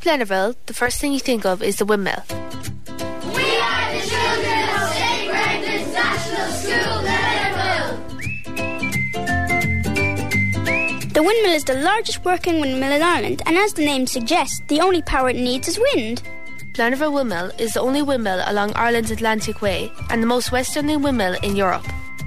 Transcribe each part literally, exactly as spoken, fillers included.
Blennerville, the first thing you think of is the windmill. We are the children of Saint Brendan's National School, Blennerville. The windmill is the largest working windmill in Ireland, and as the name suggests, the only power it needs is wind. Blennerville Windmill is the only windmill along Ireland's Atlantic Way and the most westerly windmill in Europe.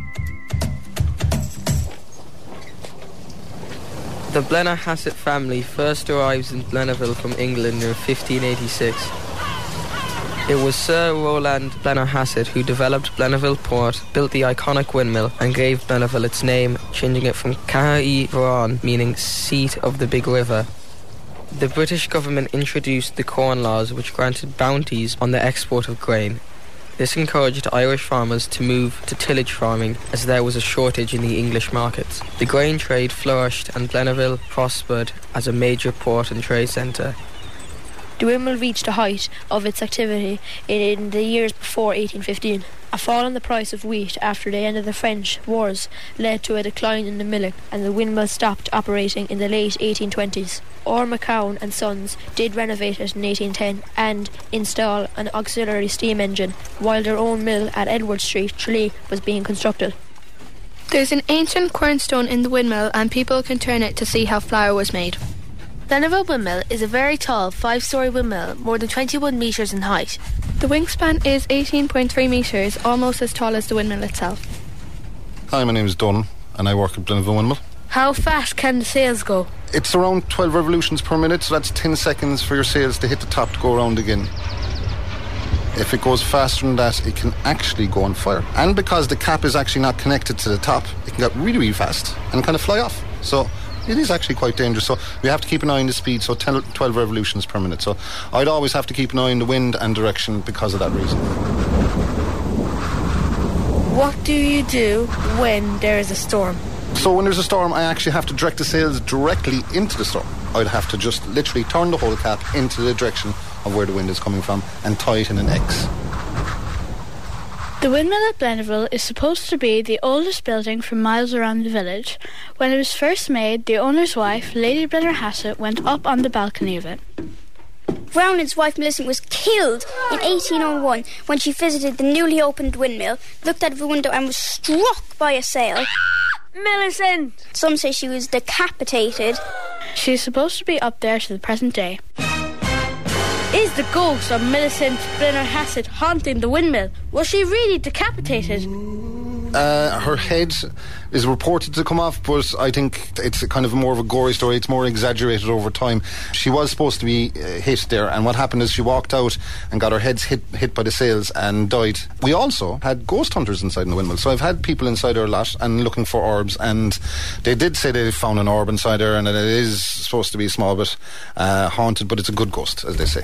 The Blennerhassett family first arrives in Blennerville from England in fifteen eighty-six. It was Sir Roland Blennerhassett who developed Blennerville Port, built the iconic windmill, and gave Blennerville its name, changing it from Cae Varan, meaning seat of the big river. The British government introduced the Corn Laws, which granted bounties on the export of grain. This encouraged Irish farmers to move to tillage farming as there was a shortage in the English markets. The grain trade flourished and Blennerville prospered as a major port and trade centre. The windmill reached the height of its activity in the years before eighteen fifteen. A fall in the price of wheat after the end of the French wars led to a decline in the milling, and the windmill stopped operating in the late eighteen twenties. Orr McCown and Sons did renovate it in eighteen ten and install an auxiliary steam engine, while their own mill at Edward Street, Tralee, was being constructed. There's an ancient quernstone in the windmill, and people can turn it to see how flour was made. Blennerville Windmill is a very tall five-storey windmill, more than twenty-one metres in height. The wingspan is eighteen point three metres, almost as tall as the windmill itself. Hi, my name is Donn, and I work at Blennerville Windmill. How fast can the sails go? It's around twelve revolutions per minute, so that's ten seconds for your sails to hit the top to go around again. If it goes faster than that, it can actually go on fire. And because the cap is actually not connected to the top, it can get really, really fast and kind of fly off. So it is actually quite dangerous. So we have to keep an eye on the speed, so ten, twelve revolutions per minute. So I'd always have to keep an eye on the wind and direction because of that reason. What do you do when there is a storm? So when there's a storm, I actually have to direct the sails directly into the storm. I'd have to just literally turn the whole cap into the direction of where the wind is coming from and tie it in an X. The windmill at Blennerville is supposed to be the oldest building for miles around the village. When it was first made, the owner's wife, Lady Blennerhassett, went up on the balcony of it. Rounded's wife Millicent was killed in eighteen oh one when she visited the newly opened windmill, looked out of the window and was struck by a sail. Millicent! Some say she was decapitated. She's supposed to be up there to the present day. Is the ghost of Millicent Blennerhassett haunting the windmill? Was she really decapitated? Uh, her head is reported to come off, but I think it's a kind of more of a gory story. It's more exaggerated over time. She was supposed to be uh, hit there, and what happened is she walked out and got her head hit, hit by the sails and died. We also had ghost hunters inside in the windmill, so I've had people inside there a lot and looking for orbs, and they did say they found an orb inside there, and it is supposed to be small bit uh, haunted, but it's a good ghost, as they say.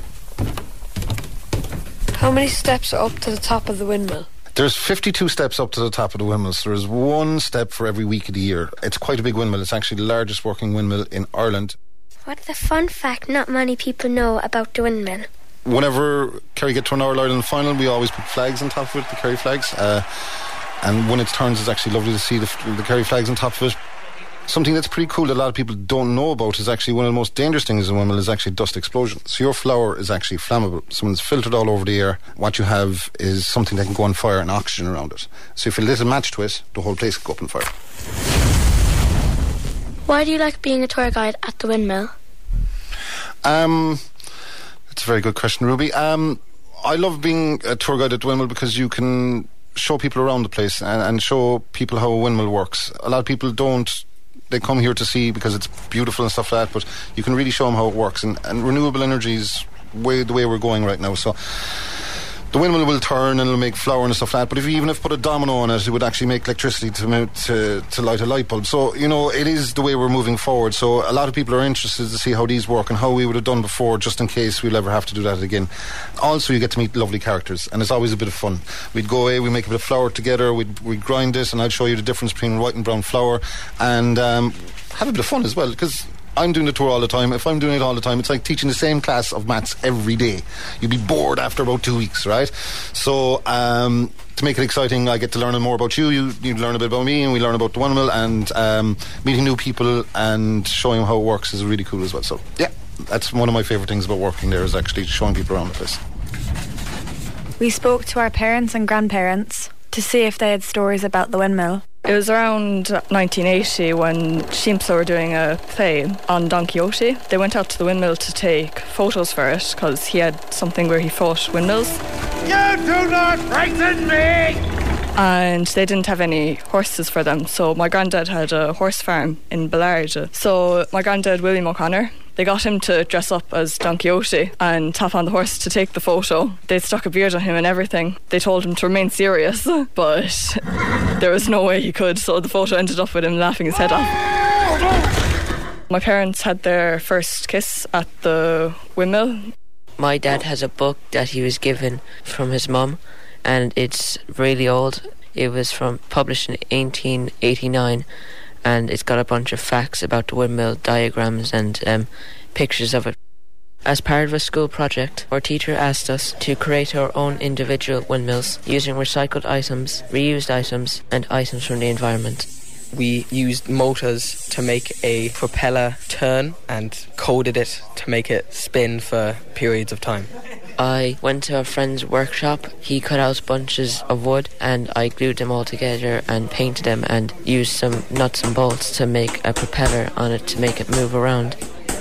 How many steps are up to the top of the windmill? There's fifty-two steps up to the top of the windmill, so there's one step for every week of the year. It's quite a big windmill. It's actually the largest working windmill in Ireland. What's a fun fact not many people know about the windmill? Whenever Kerry get to an All-Ireland final, we always put flags on top of it, the Kerry flags. Uh, and when it turns, it's actually lovely to see the, the Kerry flags on top of it. Something that's pretty cool that a lot of people don't know about is actually one of the most dangerous things in a windmill is actually dust explosion. So your flour is actually flammable. So when it's filtered all over the air, what you have is something that can go on fire and oxygen around it. So if you lit a match to it, the whole place could go up on fire. Why do you like being a tour guide at the windmill? Um, that's a very good question, Ruby. Um, I love being a tour guide at the windmill because you can show people around the place and, and show people how a windmill works. A lot of people don't. They come here to see because it's beautiful and stuff like that, but you can really show them how it works. And, and renewable energy is way, the way we're going right now. So the windmill will turn and it'll make flour and stuff like that. But if you even if you put a domino on it, it would actually make electricity to, to to light a light bulb. So, you know, it is the way we're moving forward. So a lot of people are interested to see how these work and how we would have done before, just in case we'll ever have to do that again. Also, you get to meet lovely characters, and it's always a bit of fun. We'd go away, we make a bit of flour together, we'd, we'd grind it, and I'd show you the difference between white and brown flour, and um, have a bit of fun as well, because I'm doing the tour all the time. If I'm doing it all the time, it's like teaching the same class of maths every day. You'd be bored after about two weeks, right? So um, to make it exciting, I get to learn more about you. You, you learn a bit about me, and we learn about the windmill, and um, meeting new people and showing how it works is really cool as well. So, yeah. That's one of my favourite things about working there, is actually showing people around the place. We spoke to our parents and grandparents to see if they had stories about the windmill. It was around nineteen eighty when Sheempslow were doing a play on Don Quixote. They went out to the windmill to take photos for it because he had something where he fought windmills. You do not frighten me! And they didn't have any horses for them, so my granddad had a horse farm in Ballard. So my granddad, William O'Connor, they got him to dress up as Don Quixote and tap on the horse to take the photo. They stuck a beard on him and everything. They told him to remain serious, but there was no way he could, so the photo ended up with him laughing his head off. My parents had their first kiss at the windmill. My dad has a book that he was given from his mum, and it's really old. It was from published in eighteen eighty-nine, and it's got a bunch of facts about the windmill, diagrams and um, pictures of it. As part of a school project, our teacher asked us to create our own individual windmills using recycled items, reused items and items from the environment. We used motors to make a propeller turn and coded it to make it spin for periods of time. I went to a friend's workshop. He cut out bunches of wood and I glued them all together and painted them and used some nuts and bolts to make a propeller on it to make it move around.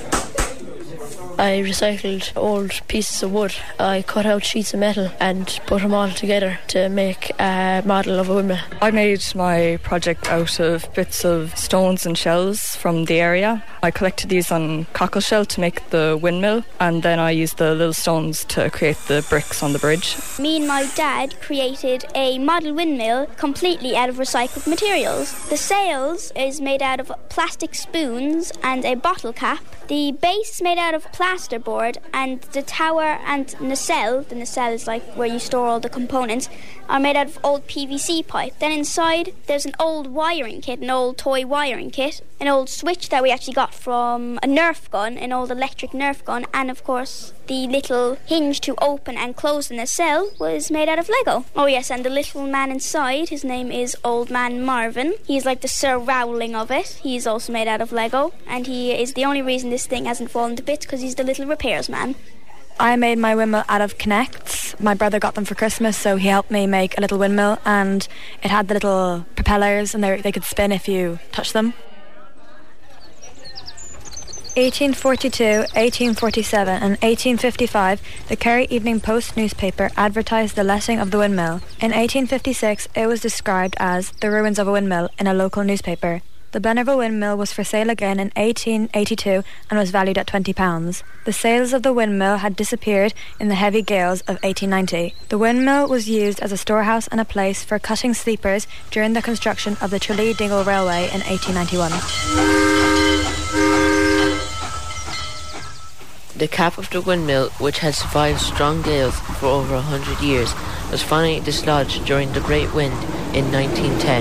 I recycled old pieces of wood. I cut out sheets of metal and put them all together to make a model of a windmill. I made my project out of bits of stones and shells from the area. I collected these on cockleshell to make the windmill, and then I used the little stones to create the bricks on the bridge. Me and my dad created a model windmill completely out of recycled materials. The sails is made out of plastic spoons and a bottle cap. The base is made out of plasterboard, and the tower and nacelle, the nacelle is like where you store all the components, are made out of old P V C pipe. Then inside there's an old wiring kit, an old toy wiring kit, an old switch that we actually got from a Nerf gun, an old electric Nerf gun, and of course the little hinge to open and close the nacelle was made out of Lego. Oh yes, and the little man inside, his name is Old Man Marvin. He's like the Sir Rowling of it. He's also made out of Lego, and he is the only reason this thing hasn't fallen to bits because he's the little repairs man. I made my windmill out of Connects. My brother got them for Christmas, so he helped me make a little windmill, and it had the little propellers and they could spin if you touched them. eighteen forty-two, eighteen forty-seven and eighteen fifty-five, the Kerry Evening Post newspaper advertised the letting of the windmill. In eighteen fifty-six, it was described as the ruins of a windmill in a local newspaper. The Blennerville windmill was for sale again in eighteen eighty-two and was valued at twenty pounds. The sails of the windmill had disappeared in the heavy gales of eighteen ninety. The windmill was used as a storehouse and a place for cutting sleepers during the construction of the Tralee Dingle Railway in eighteen ninety-one. The cap of the windmill, which had survived strong gales for over a hundred years, was finally dislodged during the Great Wind in nineteen ten.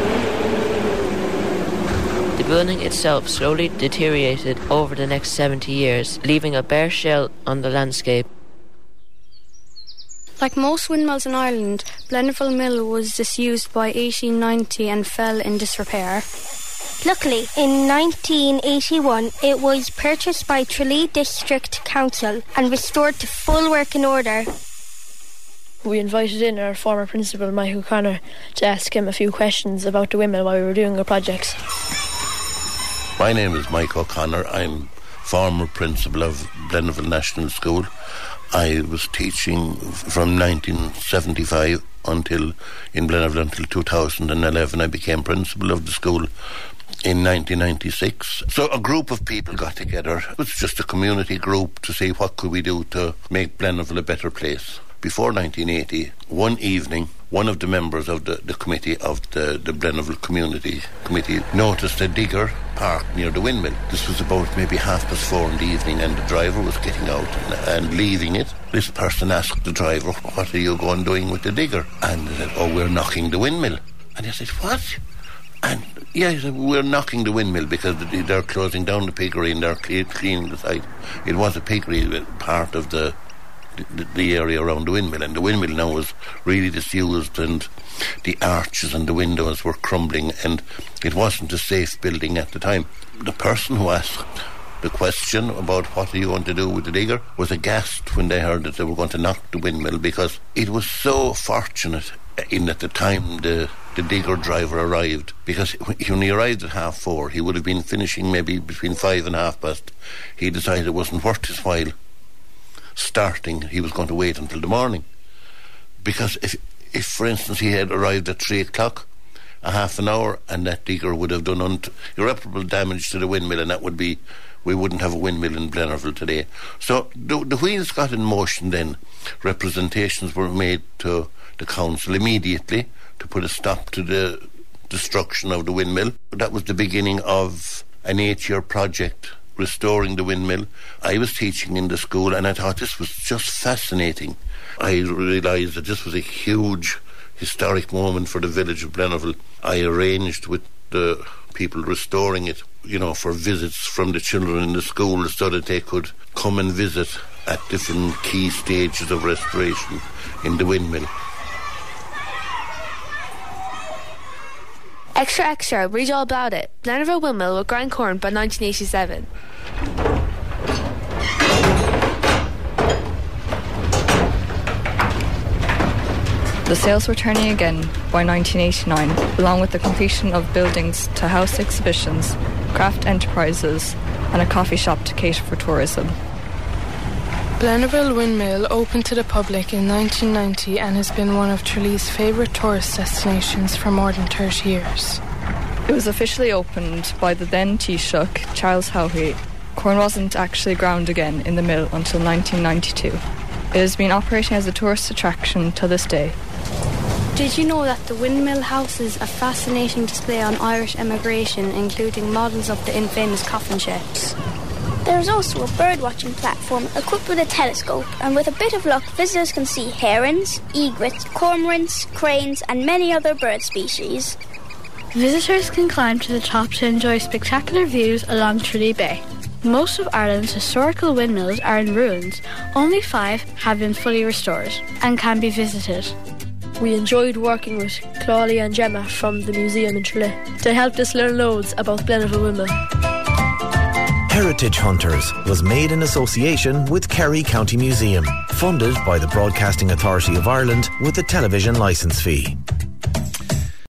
The building itself slowly deteriorated over the next seventy years, leaving a bare shell on the landscape. Like most windmills in Ireland, Blennerville Mill was disused by eighteen ninety and fell in disrepair. Luckily, in nineteen eighty-one, it was purchased by Tralee District Council and restored to full working order. We invited in our former principal, Mike O'Connor, to ask him a few questions about the windmill while we were doing our projects. My name is Mike O'Connor. I'm former principal of Blennerville National School. I was teaching from nineteen seventy-five until in Blennerville until two thousand eleven. I became principal of the school in nineteen ninety-six. So a group of people got together. It was just a community group to see what could we do to make Blennerville a better place. Before nineteen eighty, one evening, one of the members of the, the committee of the, the Blennerville Community Committee noticed a digger parked near the windmill. This was about maybe half past four in the evening, and the driver was getting out and, and leaving it. This person asked the driver, "What are you going doing with the digger?" And they said, "Oh, we're knocking the windmill." And he said, "What?" And yeah, he said, "We're knocking the windmill because they're closing down the piggery and they're cleaning the site." It was a piggery, part of the The, the area around the windmill, and the windmill now was really disused, and the arches and the windows were crumbling, and it wasn't a safe building at the time. The person who asked the question about what are you going to do with the digger was aghast when they heard that they were going to knock the windmill, because it was so fortunate in at the time the, the digger driver arrived, because when he arrived at half four, he would have been finishing maybe between five and half past. He decided it wasn't worth his while starting. He was going to wait until the morning, because if, if for instance he had arrived at three o'clock, a half an hour, and that digger would have done un- irreparable damage to the windmill, and that would be, we wouldn't have a windmill in Blennerville today. So the, the wheels got in motion then. Representations were made to the council immediately to put a stop to the destruction of the windmill. That was the beginning of an eight-year project restoring the windmill. I was teaching in the school, and I thought this was just fascinating. I realised that this was a huge historic moment for the village of Blennerville. I arranged with the people restoring it, you know, for visits from the children in the school, so that they could come and visit at different key stages of restoration in the windmill. Extra extra, read all about it. Blennerville Windmill with Grand Corn by nineteen eighty-seven. The sales were turning again by nineteen eighty-nine, along with the completion of buildings to house exhibitions, craft enterprises, and a coffee shop to cater for tourism. Blennerville Windmill opened to the public in nineteen ninety and has been one of Tralee's favourite tourist destinations for more than thirty years. It was officially opened by the then Taoiseach, Charles Haughey. Corn wasn't actually ground again in the mill until nineteen ninety-two. It has been operating as a tourist attraction to this day. Did you know that the windmill houses a fascinating display on Irish emigration, including models of the infamous coffin ships? There is also a bird-watching platform equipped with a telescope, and with a bit of luck, visitors can see herons, egrets, cormorants, cranes, and many other bird species. Visitors can climb to the top to enjoy spectacular views along Tralee Bay. Most of Ireland's historical windmills are in ruins. Only five have been fully restored and can be visited. We enjoyed working with Claudia and Gemma from the museum in Tralee. They helped us learn loads about Blennerville Windmill. Heritage Hunters was made in association with Kerry County Museum, funded by the Broadcasting Authority of Ireland with a television licence fee.